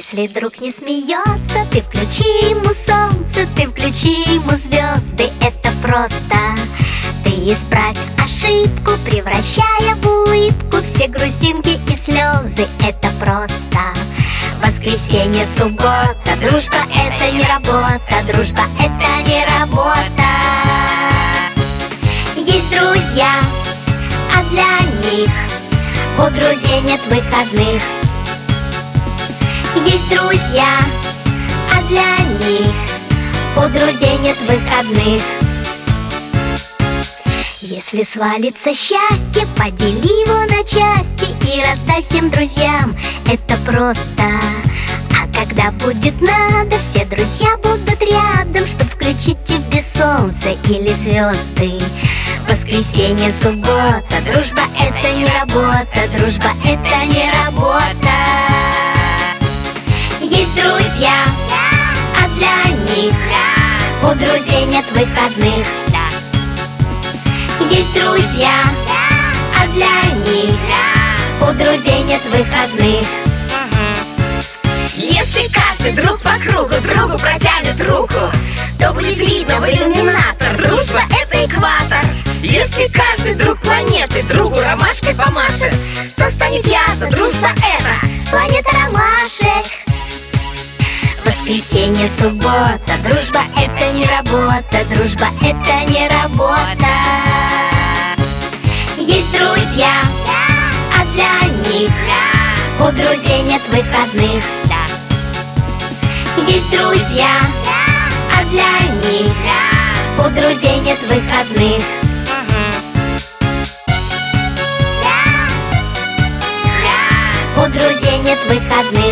Если друг не смеется, ты включи ему солнце, ты включи ему звезды. Это просто. Ты исправь ошибку, превращая в улыбку все грустинки и слезы. Это просто. Воскресенье, суббота, дружба — это не работа, дружба — это не работа. Есть друзья, а для них у друзей нет выходных. Есть друзья, а для них у друзей нет выходных. Если свалится счастье, подели его на части и раздай всем друзьям. Это просто. А когда будет надо, все друзья будут рядом, чтоб включить тебе солнце или звезды. Воскресенье, суббота, дружба — это не работа, дружба — это не работа. Есть друзья, а для них у друзей нет выходных. Есть друзья, а для них у друзей нет выходных. Если каждый друг по кругу другу протянет руку, то будет видно в иллюминатор: дружба — это экватор. Если каждый друг планеты другу ромашкой помашет, то станет ясно: дружба — это планета ромашек. Воскресенье, суббота, дружба — это не работа, дружба — это не работа. Есть друзья, а для них у друзей нет выходных. Есть друзья, а для них у друзей нет выходных. У друзей нет выходных.